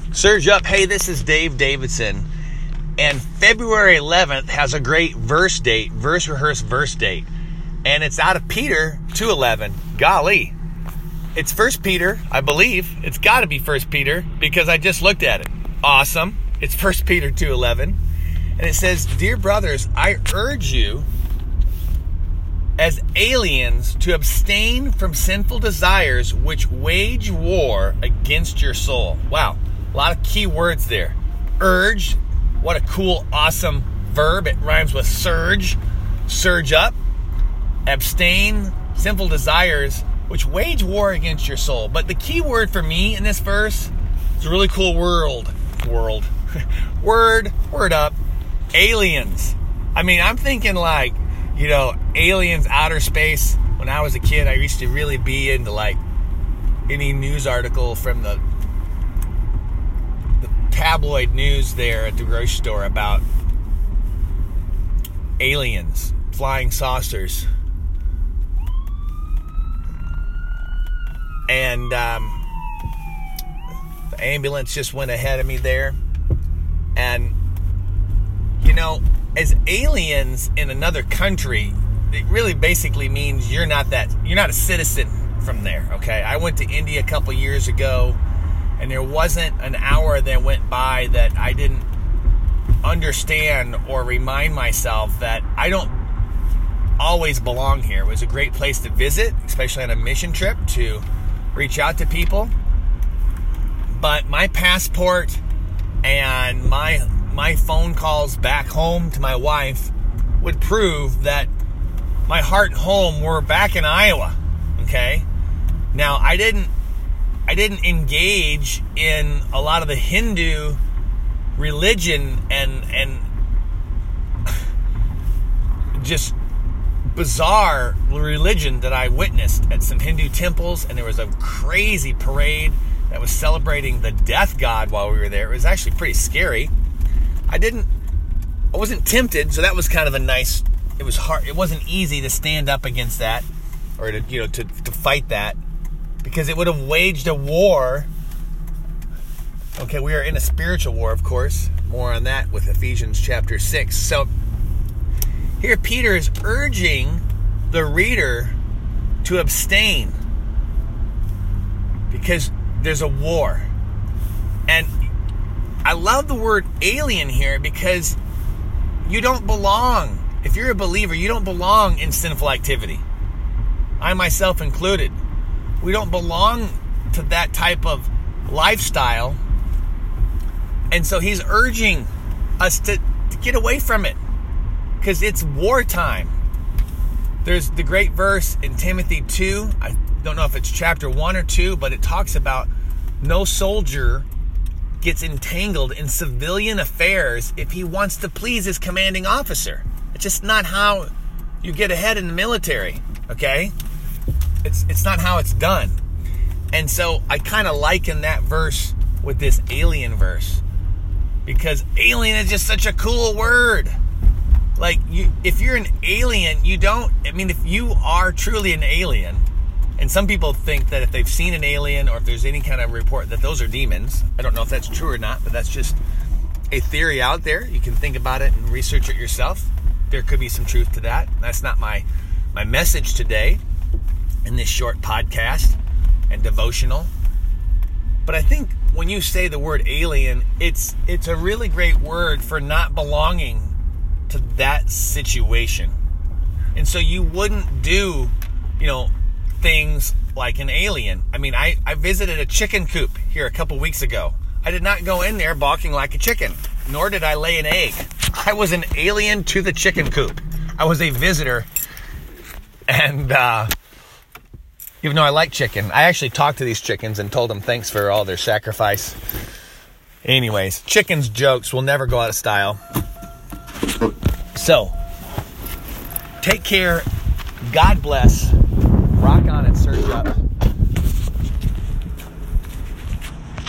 Surge up. Hey, this is Dave Davidson. And February 11th has a great verse rehearse verse date. And it's out of Peter 2:11. Golly. It's 1 Peter, I believe. It's got to be 1 Peter because I just looked at it. Awesome. It's 1 Peter 2:11. And it says, "Dear brothers, I urge you as aliens to abstain from sinful desires which wage war against your soul." Wow. A lot of key words there. Urge. What a cool, awesome verb. It rhymes with surge. Surge up. Abstain. Sinful desires which wage war against your soul. But the key word for me in this verse is a really cool word up. Aliens. I mean, I'm thinking like, aliens, outer space. When I was a kid, I used to really be into like any news article from the tabloid news there at the grocery store about aliens, flying saucers. And the ambulance just went ahead of me there. And, as aliens in another country, it really basically means you're not a citizen from there, okay? I went to India a couple years ago, and there wasn't an hour that went by that I didn't understand or remind myself that I don't always belong here. It was a great place to visit, especially on a mission trip, to reach out to people. But my passport and my phone calls back home to my wife would prove that my heart and home were back in Iowa, okay? Now, I didn't engage in a lot of the Hindu religion and just bizarre religion that I witnessed at some Hindu temples, and there was a crazy parade that was celebrating the death god while we were there. It was actually pretty scary. I wasn't tempted, so that was kind of a nice. It was hard. It wasn't easy to stand up against that, or to fight that, because it would have waged a war. Okay, we are in a spiritual war, of course. More on that with Ephesians chapter 6. So here Peter is urging the reader to abstain because there's a war. And I love the word alien here because you don't belong. If you're a believer, you don't belong in sinful activity. I myself included. We don't belong to that type of lifestyle. And so he's urging us to get away from it because it's wartime. There's the great verse in Timothy 2. I don't know if it's chapter 1 or 2, but it talks about no soldier gets entangled in civilian affairs if he wants to please his commanding officer. It's just not how you get ahead in the military, okay? It's not how it's done. And so I kind of liken that verse with this alien verse because alien is just such a cool word. Like, if you're an alien, if you are truly an alien, and some people think that if they've seen an alien or if there's any kind of report that those are demons. I don't know if that's true or not, but that's just a theory out there. You can think about it and research it yourself. There could be some truth to that. That's not my message today in this short podcast and devotional. But I think when you say the word alien, it's a really great word for not belonging to that situation. And so you wouldn't do, things like an alien. I mean, I visited a chicken coop here a couple weeks ago. I did not go in there balking like a chicken, nor did I lay an egg. I was an alien to the chicken coop. I was a visitor. And even though I like chicken, I actually talked to these chickens and told them thanks for all their sacrifice. Anyways, chickens' jokes will never go out of style. So, take care. God bless. Rock on and surge up.